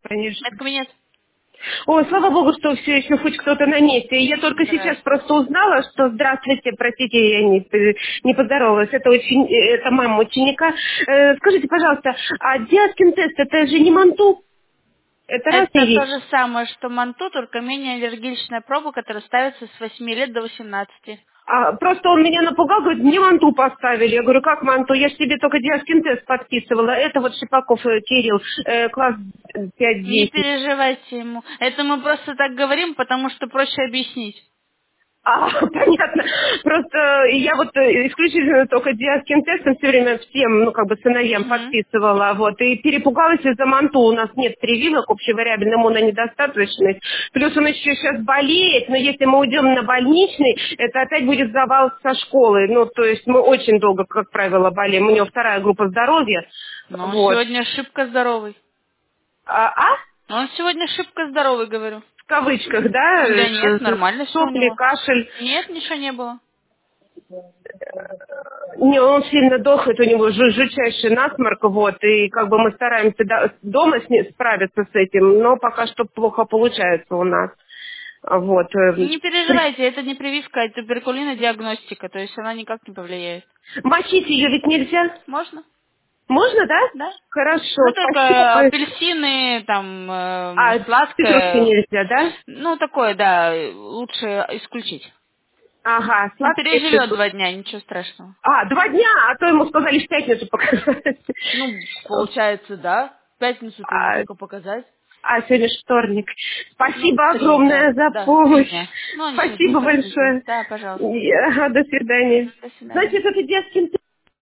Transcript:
Конечно. Медкабинет. О, слава богу, что все еще хоть кто-то на месте. Я только сейчас Здравствуйте. просто узнала, что здравствуйте, простите, я не поздоровалась. Это мама ученика. Скажите, пожалуйста, а Диаскин тест это же не манту? Это разные Это то же вещи. самое, что манту, только менее аллергичная проба, которая ставится с 8 лет до 18. Просто он меня напугал, говорит, мне манту поставили. Я говорю, как манту? Я же тебе только Диаскин тест подписывала. Это вот Шипаков Кирилл, класс Не 5-10. переживайте ему. Это мы просто так говорим, потому что проще объяснить. Понятно. Просто я вот исключительно только Диаскин тестом все время всем, ну, как бы сыновьям Угу. подписывала, вот, и перепугалась из-за манту. У нас нет прививок, общевариабельной иммунонедостаточность. Плюс он еще сейчас болеет, но если мы уйдем на больничный, это опять будет завал со школы. Ну, то есть мы очень долго, как правило, болеем. У него вторая группа здоровья, Но он вот. сегодня шибко здоровый. А? Он сегодня шибко здоровый, говорю. В кавычках, да? Да нет, нормально все у Сопли, него. кашель. Нет, ничего не было. Не, он сильно дохает, у него жутчайший насморк, вот, и как бы мы стараемся дома справиться с этим, но пока что плохо получается у нас. Вот. Не переживайте, это не прививка, это туберкулина диагностика, то есть она никак не повлияет. Мочить ее ведь нельзя? Можно? Можно, да? Да. Хорошо, Ну, спасибо только большое. апельсины, там, Цитрусовые сладкое, нельзя, да? ну, такое, да, лучше исключить. Ага, Он сладкие переживет цитрус. 2 дня, ничего страшного. 2 дня, а то ему сказали в пятницу показать. Ну, получается, да. В пятницу-то ему А, только показать. сегодня ж вторник. Ну, Спасибо 3 дня. огромное за Да, 3 помощь. дня. Ну, они через день Спасибо подписывают. большое. Да, пожалуйста. Ага, до свидания. До свидания. Значит, это детский